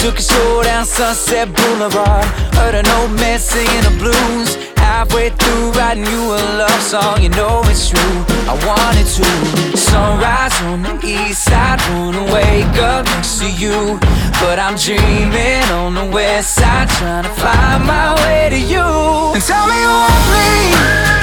Took a stroll down Sunset Boulevard. Heard an old man singing the blues. Halfway through writing you a love song. You know it's true, I wanted to. Sunrise on the east side, wanna wake up next to you. But I'm dreaming on the west side, trying to find my way to you. And tell me you want me,